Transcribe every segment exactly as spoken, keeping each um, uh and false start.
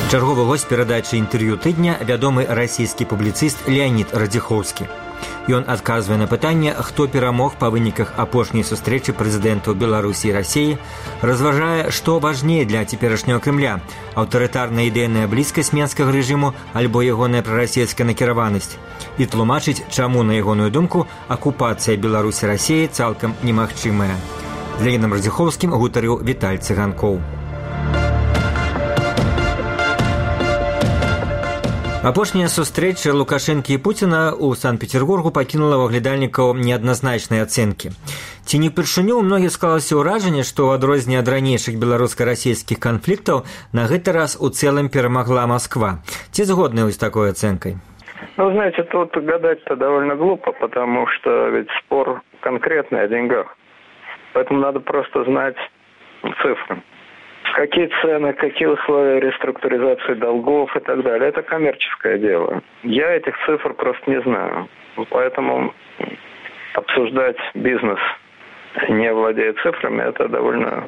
Чарговы гость перадачы інтэрв'ю тыдня вядомы расійскі публіцыст Леонид Радзіхоўскі. Ён адказвае на пытанне, хто перамог па выніках апошняй сустрэчы прэзідэнтаў Беларусі і Расіі, разважае, што важней для цяперашняга Крымля – аўтарытарная ідэйная блізкасць менскага рэжыму альбо ягоная прарасійская накіраванасць, і тлумачыць, чаму, на ягоную думку, акупацыя Беларусі Расіі цалкам немагчымая. З Леонідам Радзіхоўскім гутарыў Віталь Цыганкоў. Апошняя сустрэча Лукашэнкі і Пуціна ў Санкт-Петербургу пакінула ў аглядальнікаў неадназначныя ацэнкі. Ці не ўпершыню ў многіх склалася ўражанне, што ў адрозненне ад ранейшых беларуска-расійскіх канфліктаў на гэты раз у цэлым перамагла Москва. Ці згодны вы з такой ацэнкой? Ну, знаете, тут гадать-то довольно глупо, потому что ведь спор конкретный о деньгах. Поэтому надо просто знать цифры. Какие цены, какие условия реструктуризации долгов и так далее. Это коммерческое дело. Я этих цифр просто не знаю. Поэтому обсуждать бизнес, не владея цифрами, это довольно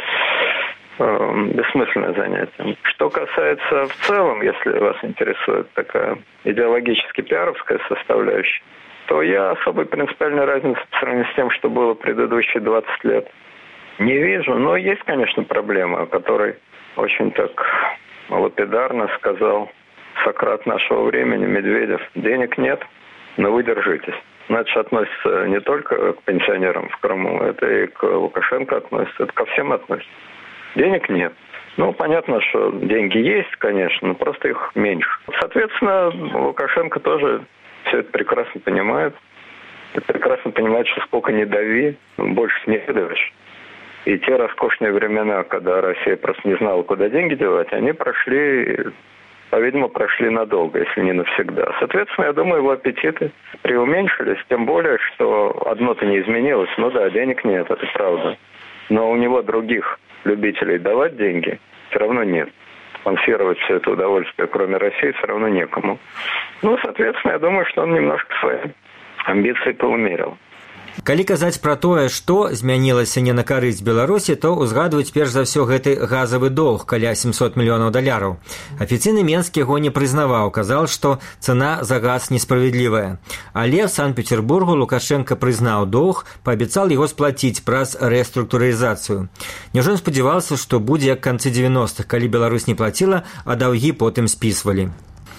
э, бессмысленное занятие. Что касается в целом, если вас интересует такая идеологически пиаровская составляющая, то я особой принципиальной разницы по сравнению с тем, что было предыдущие двадцать лет, не вижу, но есть, конечно, проблема, о которой очень так лапидарно сказал Сократ нашего времени, Медведев. Денег нет, но вы держитесь. Значит, относится не только к пенсионерам в Крыму, это и к Лукашенко относится, это ко всем относится. Денег нет. Ну, понятно, что деньги есть, конечно, но просто их меньше. Соответственно, Лукашенко тоже все это прекрасно понимает. И прекрасно понимает, что сколько не дави, больше не выдавишь. И те роскошные времена, когда Россия просто не знала, куда деньги девать, они прошли, по-видимому, прошли надолго, если не навсегда. Соответственно, я думаю, его аппетиты преуменьшились, тем более, что одно-то не изменилось. Ну да, денег нет, это правда. Но у него других любителей давать деньги все равно нет. Спонсировать все это удовольствие, кроме России, все равно некому. Ну, соответственно, я думаю, что он немножко свои амбиции поумерил. Калі казаць пра тое, што змянілася не на карысць Беларусі, то узгадваюць перш за ўсё гэты газавы доўг каля сямсот мільёнаў даляраў. Афіцыйны Менскі яго не прызнаваў, казаў, што цана за газ несправядлівая. Але в Санкт-Петербургу Лукашенко прызнаў доўг, паабяцаў яго сплаціць праз рэструктурызацыю. Няўжо ён спадзяваўся, што будзе як канцы дзевяностых, калі Беларусь не плаціла, а даўгі потым спісвалі?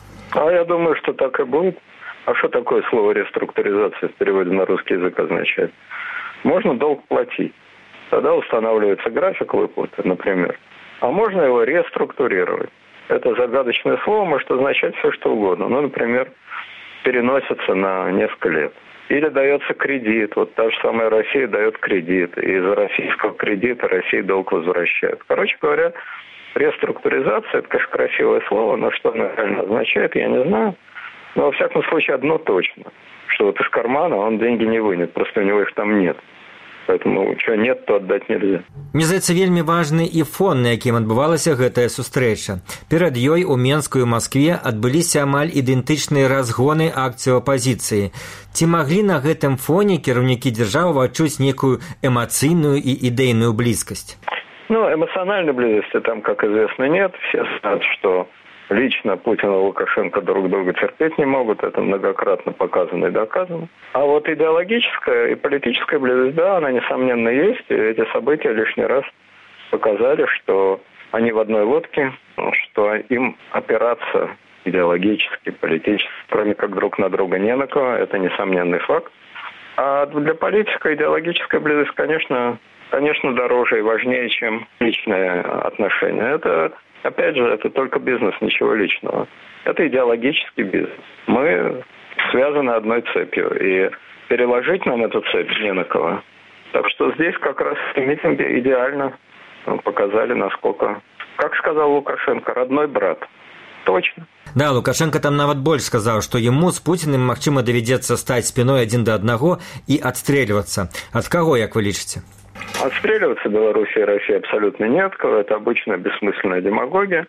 А я думаю, что так и будет. А что такое слово реструктуризация в переводе на русский язык означает? Можно долг платить. Тогда устанавливается график выплаты, например. А можно его реструктурировать. Это загадочное слово может означать все, что угодно. Ну, например, переносится на несколько лет. Или дается кредит. Вот та же самая Россия дает кредит. И из-за российского кредита Россия долг возвращает. Короче говоря, реструктуризация – это, конечно, красивое слово, но что оно реально означает, я не знаю. Но, во всяком случае, одно точно, что вот из кармана он деньги не вынет, просто у него их там нет. Поэтому, что нет, то отдать нельзя. Мне здаецца, вельмі важны і фон, на якім адбывалася гэтая сустрэча. Перад ёй у Менску і Маскве адбыліся амаль ідэнтычныя разгоны акцыі апазіцыі. Ці маглі на гэтым фоне кіраўнікі дзяржавы адчуць некую эмацыйную і ідэйную блізкасць? Ну, эмоциональной близости там, как известно, нет. Все знают, что лично Путин и Лукашенко друг друга терпеть не могут, это многократно показано и доказано. А вот идеологическая и политическая близость, да, она, несомненно, есть. И эти события лишний раз показали, что они в одной лодке, что им опираться идеологически, политически, кроме как друг на друга, не на кого. Это несомненный факт. А для политика идеологическая близость, конечно, конечно, дороже и важнее, чем личные отношения. Это Опять же, это только бизнес, ничего личного. Это идеологический бизнес. Мы связаны одной цепью, и переложить нам эту цепь не на кого. Так что здесь как раз в митинге идеально показали, насколько, как сказал Лукашенко, родной брат. Точно. Да, Лукашенко там нават больш сказаў, што яму з Пуціным, магчыма, давядзецца стаць спіной адзін да аднаго і адстрэльвацца. Ад каго, як вы лічыце? Отстреливаться Беларуси и России абсолютно не от кого. Это обычная бессмысленная демагогия.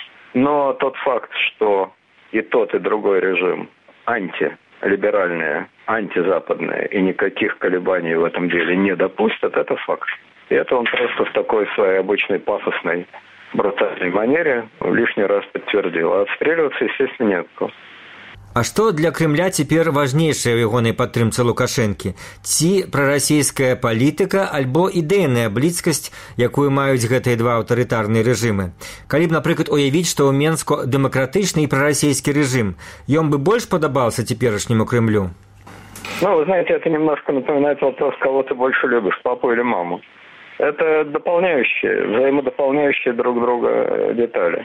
Но тот факт, что и тот, и другой режим антилиберальные, антизападные, и никаких колебаний в этом деле не допустят, это факт. И это он просто в такой своей обычной пафосной брутальной манере лишний раз подтвердил. А отстреливаться, естественно, нет. А што для Крымля цяпер важнейшае ў ягонай падтрымцы Лукашэнкі? Ці прарасійская палітыка альбо ідэйная блізкасць, якую маюць гэтыя два аўтарытарныя рэжымы? Калі б, напрыклад, уявіць, што ў Менску дэмакратычны і прарасійскі рэжым, ён бы больш падабаўся цяперашняму Крымлю? Ну, вы знаете, это немножко напоминает вопрос, кого ты больше любишь, папу или маму. Это дополняющие, взаимодополняющие друг друга детали.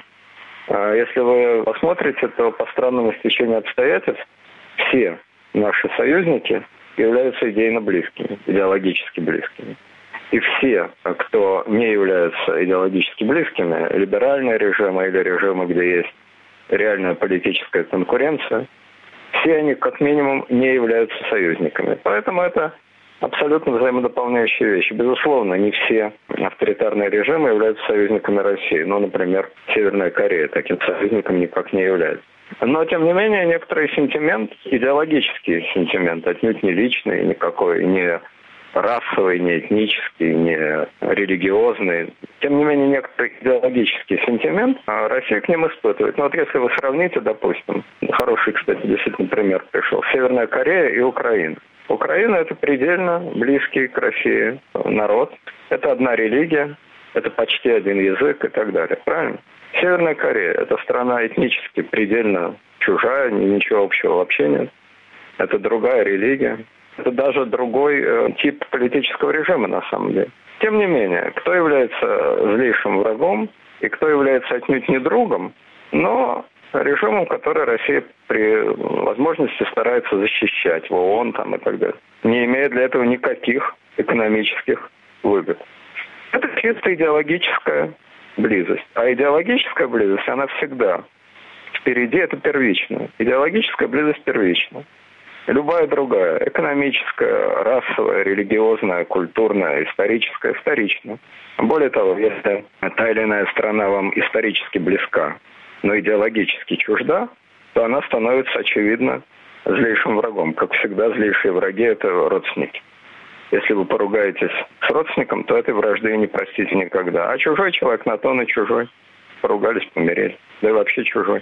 Если вы посмотрите, то по странному стечению обстоятельств все наши союзники являются идейно близкими, идеологически близкими. И все, кто не являются идеологически близкими, либеральные режимы или режимы, где есть реальная политическая конкуренция, все они как минимум не являются союзниками. Поэтому это абсолютно взаимодополняющие вещи. Безусловно, не все авторитарные режимы являются союзниками России. Ну, например, Северная Корея таким союзником никак не является. Но, тем не менее, некоторый сентимент, идеологический сентимент, отнюдь не личный, никакой, не расовый, не этнический, не религиозный. Тем не менее, некоторый идеологический сентимент Россия к ним испытывает. Но вот если вы сравните, допустим, хороший, кстати, действительно пример пришел, Северная Корея и Украина. Украина – это предельно близкий к России народ. Это одна религия, это почти один язык и так далее. Правильно? Северная Корея – это страна этнически предельно чужая, ничего общего вообще нет. Это другая религия. Это даже другой э, тип политического режима на самом деле. Тем не менее, кто является злейшим врагом и кто является отнюдь не другом, но режимом, который Россия при возможности старается защищать в ООН там, и так далее, не имея для этого никаких экономических выгод. Это чисто идеологическая близость. А идеологическая близость, она всегда впереди, это первично. Идеологическая близость первична. Любая другая, экономическая, расовая, религиозная, культурная, историческая, вторична. Более того, если та или иная страна вам исторически близка, но идеологически чужда, то она становится, очевидно, злейшим врагом. Как всегда, злейшие враги – это родственники. Если вы поругаетесь с родственником, то этой вражды не простите никогда. А чужой человек на то он и чужой. Поругались, помирили. Да и вообще чужой.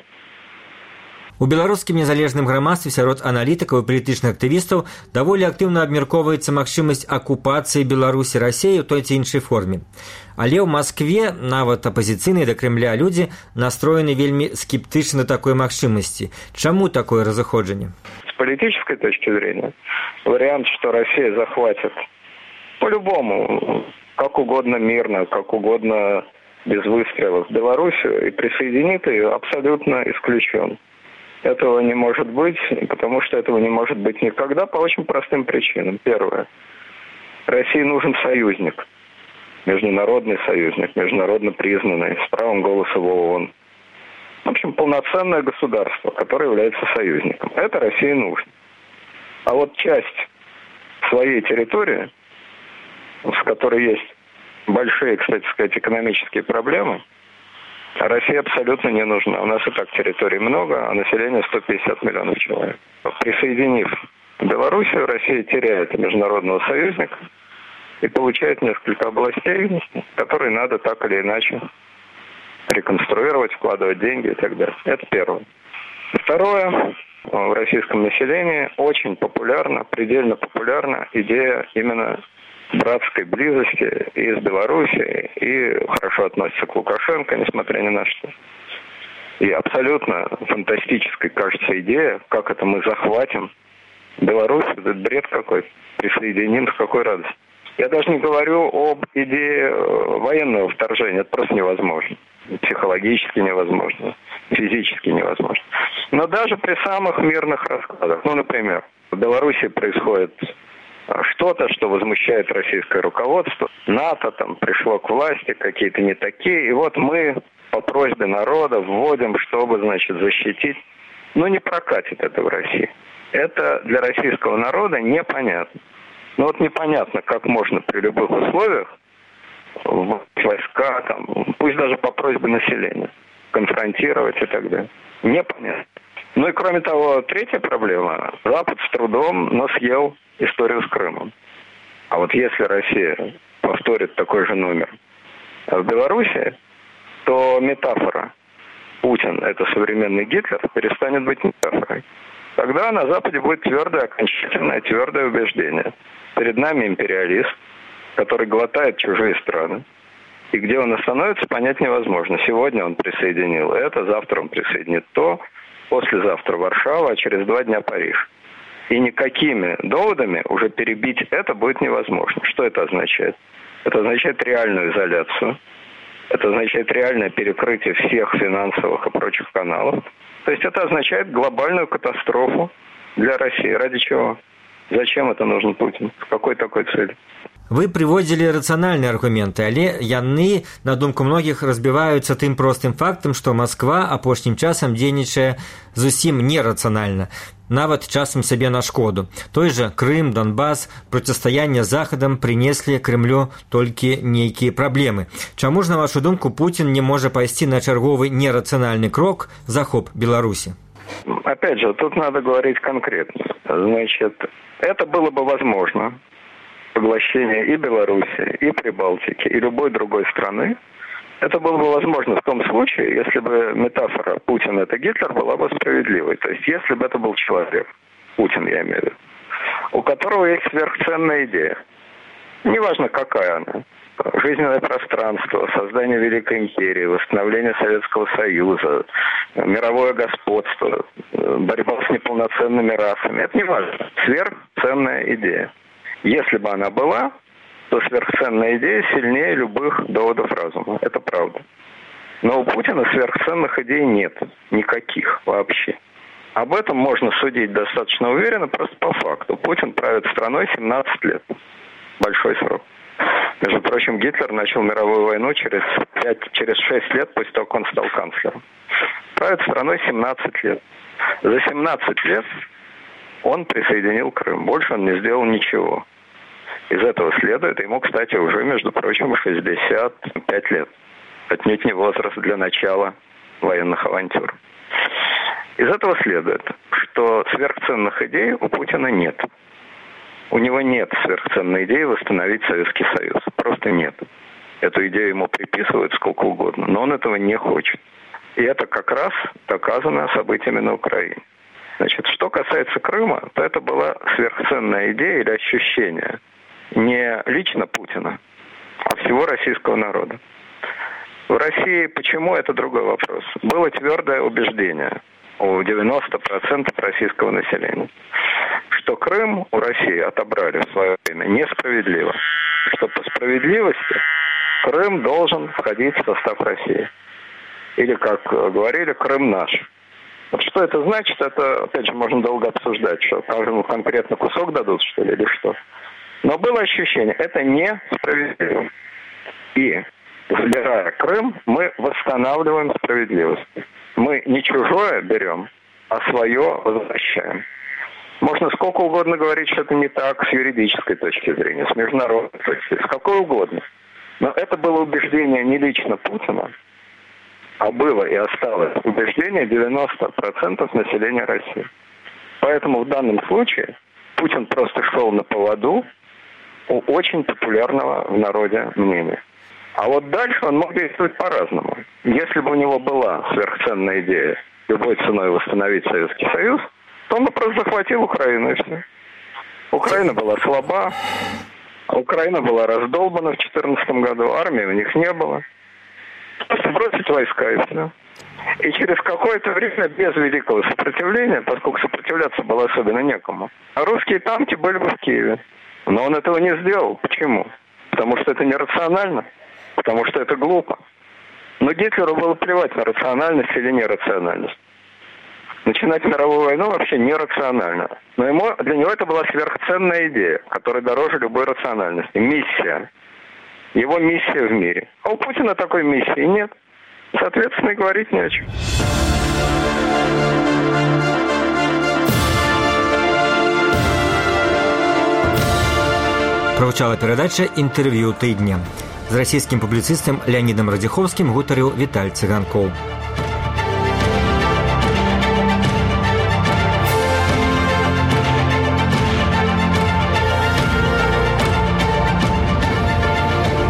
У беларускім незалежным грамадстве сярод аналітыкаў і палітычных актывістаў даволі актыўна абмяркоўваецца магчымасць акупацыі Беларусі Расіяй у той ці іншай форме. Але ў Маскве нават апазіцыйныя да Крымля людзі настроены вельмі скептычна да такой магчымасці. Чаму такое разыходжанне? С политической точки зрения, вариант, что Россия захватит по-любому, как угодно мирно, как угодно без выстрелов Белоруссию и присоединит ее, абсолютно исключен. Этого не может быть, потому что этого не может быть никогда по очень простым причинам. Первое. России нужен союзник. Международный союзник, международно признанный, с правом голоса в ООН. В общем, полноценное государство, которое является союзником. Это России нужно. А вот часть своей территории, с которой есть большие, кстати сказать, экономические проблемы, России абсолютно не нужна. У нас и так территорий много, а население сто пятьдесят миллионов человек. Присоединив Белоруссию, Россия теряет международного союзника и получает несколько областей, которые надо так или иначе реконструировать, вкладывать деньги и так далее. Это первое. Второе. В российском населении очень популярна, предельно популярна идея именно братской близости и с Белоруссией, и хорошо относится к Лукашенко, несмотря ни на что. И абсолютно фантастической кажется идея, как это мы захватим Беларусь, это бред какой-то, присоединим, с какой радостью. Я даже не говорю об идее военного вторжения, это просто невозможно. Психологически невозможно, физически невозможно. Но даже при самых мирных раскладах, ну, например, в Беларуси происходит что-то, что возмущает российское руководство. НАТО там пришло к власти, какие-то не такие. И вот мы по просьбе народа вводим, чтобы, значит, защитить. Но не прокатит это в России. Это для российского народа непонятно. Ну вот непонятно, как можно при любых условиях войска, там, пусть даже по просьбе населения, конфронтировать и так далее. Непонятно. Ну и кроме того, третья проблема. Запад с трудом, но съел историю с Крымом. А вот если Россия повторит такой же номер в Беларуси, то метафора «Путин – это современный Гитлер» перестанет быть метафорой. Тогда на Западе будет твердое, окончательное, твердое убеждение. Перед нами империалист, который глотает чужие страны. И где он остановится, понять невозможно. Сегодня он присоединил это, завтра он присоединит то, послезавтра Варшава, а через два дня Париж. И никакими доводами уже перебить это будет невозможно. Что это означает? Это означает реальную изоляцию. Это означает реальное перекрытие всех финансовых и прочих каналов. То есть это означает глобальную катастрофу для России. Ради чего? Зачем это нужно Путину? С какой такой целью? Вы приводили рацыянальныя аргументы, але яны, на думку многіх, разбіваюцца тым простым фактам, што Масква апошнім часам дзейнічае зусім нерацыянальна, нават часам сабе на шкоду. Той жа Крым, Донбас, процістаянне з Захадам прынеслі Крымлю толькі нейкія праблемы. Чаму ж, на вашу думку, Путин не можа пайсці на чарговы нерацыянальны крок – захоп Беларуси? Опять же, тут надо говорить конкретно. Значит, это было бы возможно. Поглощение и Беларуси, и Прибалтики, и любой другой страны, это было бы возможно в том случае, если бы метафора «Путин – это Гитлер» была бы справедливой. То есть, если бы это был человек, Путин, я имею в виду, у которого есть сверхценная идея, неважно какая она, жизненное пространство, создание Великой империи, восстановление Советского Союза, мировое господство, борьба с неполноценными расами, это неважно, сверхценная идея. Если бы она была, то сверхценная идея сильнее любых доводов разума. Это правда. Но у Путина сверхценных идей нет. Никаких вообще. Об этом можно судить достаточно уверенно, просто по факту. Путин правит страной семнадцать лет. Большой срок. Между прочим, Гитлер начал мировую войну через, пять, через шесть лет после того, как он стал канцлером. Правит страной семнадцать лет. За семнадцать лет он присоединил Крым. Больше он не сделал ничего. Из этого следует, ему, кстати, уже, между прочим, шестьдесят пять лет. Отнюдь не возраст для начала военных авантюр. Из этого следует, что сверхценных идей у Путина нет. У него нет сверхценной идеи восстановить Советский Союз. Просто нет. Эту идею ему приписывают сколько угодно, но он этого не хочет. И это как раз доказано событиями на Украине. Значит, что касается Крыма, то это была сверхценная идея или ощущение не лично Путина, а всего российского народа. В России почему, это другой вопрос. Было твердое убеждение у девяноста процентов российского населения, что Крым у России отобрали в свое время несправедливо, что по справедливости Крым должен входить в состав России. Или, как говорили, Крым наш. Вот что это значит, это, опять же, можно долго обсуждать, что каждому конкретно кусок дадут, что ли, или что. Но было ощущение, это несправедливо. И, забирая Крым, мы восстанавливаем справедливость. Мы не чужое берем, а свое возвращаем. Можно сколько угодно говорить, что это не так с юридической точки зрения, с международной точки зрения, с какой угодно. Но это было убеждение не лично Путина, а было и осталось убеждение девяноста процентов населения России. Поэтому в данном случае Путин просто шел на поводу у очень популярного в народе мнения. А вот дальше он мог действовать по-разному. Если бы у него была сверхценная идея любой ценой восстановить Советский Союз, то он бы просто захватил Украину и все. Украина была слаба, Украина была раздолбана в две тысячи четырнадцатом году, армии у них не было. Просто бросить войска и все. И через какое-то время без великого сопротивления, поскольку сопротивляться было особенно некому, русские танки были бы в Киеве. Но он этого не сделал. Почему? Потому что это нерационально. Потому что это глупо. Но Гитлеру было плевать на рациональность или нерациональность. Начинать мировую войну вообще нерационально. Но ему, для него это была сверхценная идея, которая дороже любой рациональности. Миссия. Его миссия в мире. А у Путина такой миссии нет. Соответственно, и говорить не о чем. Прагучала перадача «Інтэрв'ю тыдня». З расійскім публіцыстам Леанідам Радзіхоўскім гутарыў Віталь Цыганкоў.